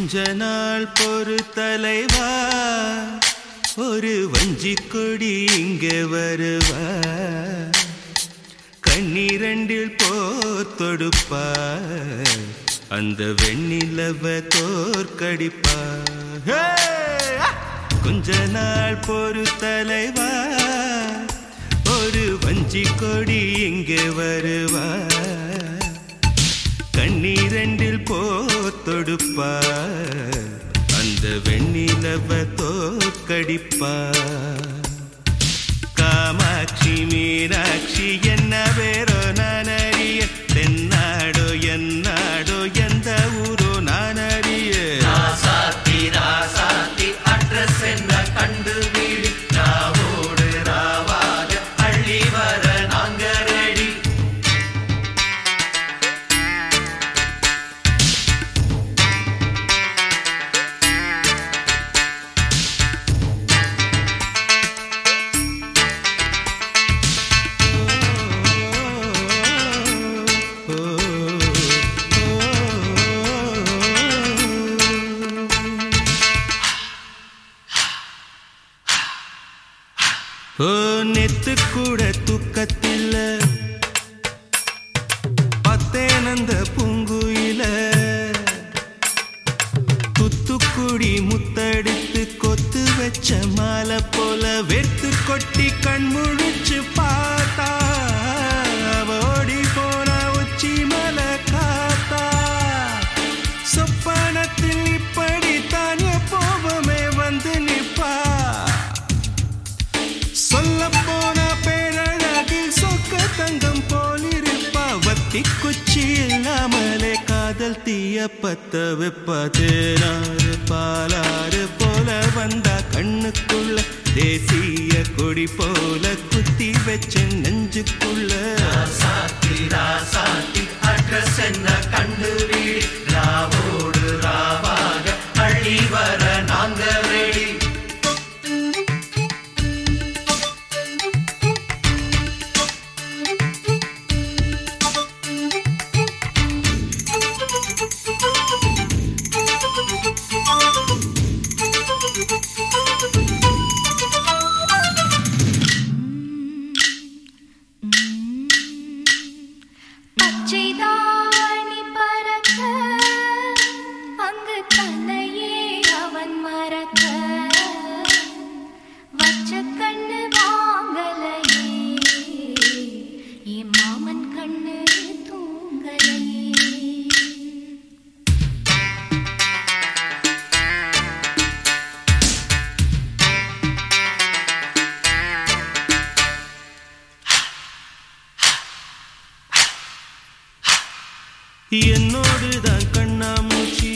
கொஞ்ச நாள் பொறு தலைவா, ஒரு வஞ்சி கொடி இங்கே வருவா, கண்ணீரண்டில் போர் தொடுப்பா, அந்த வெண்ணிலவ தோற்கடிப்பா. கொஞ்ச நாள் பொறு தலைவா, ஒரு வஞ்சி கொடி இங்கே வருவா, கண்ணீரண்டில் போர் தொடுப்பா, அந்த வெண்ணிலவ தோற்கடிப்பா. காமாட்சி மீனாட்சி என்ன பேரோ நான் அறிய, தென்னாடோ என்னாடோ எந்த ஊரோ நான் அறிய. ராசாத்தி ராசாத்தி அட்ரஸ் என்ன கண்டு வீடு, ராவோடு ராவாக அள்ளி வர நாங்க ரெடி. நெத்து கூட தூக்கத்தில்ல, பத்தேனந்த பூங்குயில, துத்துக்குடி முத்தடித்து கொத்து வச்ச மாலை போல வெத்து கொட்டி கண் முழிச்சு பார்த்தா, ஓடி போன உச்சி மலை காத்தா. சொப்பனத்தில் இப்படித்தான் எப்போவுமே வந்து நிப்பா, சொல்ல போன பேரழகில் சொக்க தங்கம் போலிருப்பா. வத்தி குச்சி இல்லாமலே காதல் தீய பத்த வெப்பா. தேனாறு பாலாறு போல வந்தா கண்ணுக்குள்ள, தேசிய கொடி போல குத்தி வச்ச நெஞ்சுக்குள்ள. ராசாத்தி ராசாத்தி அட்ரஸ் என்ன கண்டு வீடு, ராவோடு ராவாக அள்ளி வர நாங்க ரெடி. பச்சைதாணி பறக்க அங்கு தன்னையே அவன் மறக்க, வச்ச கண்ணு வாங்கலையே என் மாமன் கண்ணு தூங்கலையே. என்னோடுதான் கண்ணாமூச்சி,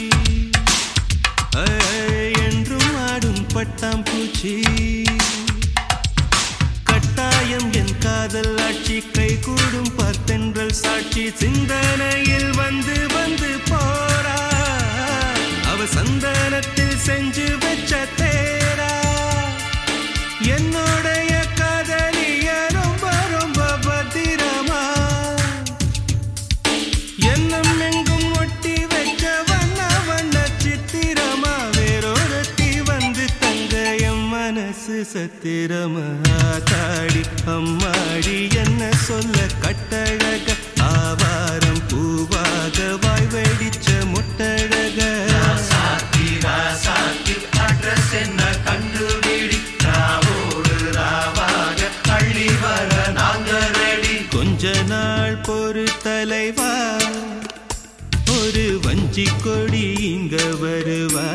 என்றும் ஆடும் பட்டாம்பூச்சி. கட்டாயம் என் காதல் ஆட்சி, கை கூடும் பார்த்தென்றல் சாட்சி. சிந்தனையில் வந்து வந்து போரா, அவ சந்தனத்தில் செஞ்சு வச்ச தேரா. என்னுடைய காதலிய ரொம்ப ரொம்ப பத்திரமா, என்னம் எங்கும் ஒட்டி வைக்க வண்ண வண்ண சித்திரமா. வேறொருத்தி வந்து தங்க என் மனசு சத்திரமா. தாடி அம்மாடி என்ன சொல்ல கட்டழக, ஆவாரம் பூவாக வாய் வெடிச்ச முட்டழக. ராசாத்தி ராசாத்தி அட்ரஸ் என்ன கண்டு வீடு, ராவோடு ராவாக அள்ளி வர நாங்க ரெடி. கொஞ்ச நாள் பொறு தலைவா, ஒரு வஞ்சி கொடி இங்க வருவா,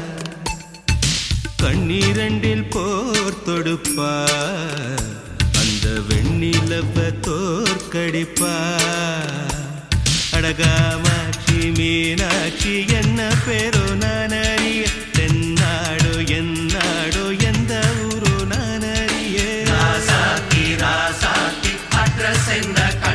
கண்ணீரண்டில் போர் தொடுப்பா, அந்த வெண்ணிலவ தோற்கடிப்பா. அடகாமாட்சி மீனாட்சி என்ன பேரோ நான் அறிய, தென்னாடோ என்னாடோ எந்த ஊரோ நான் அறிய. ராசாத்தி ராசாத்தி அட்ரஸ் என்ன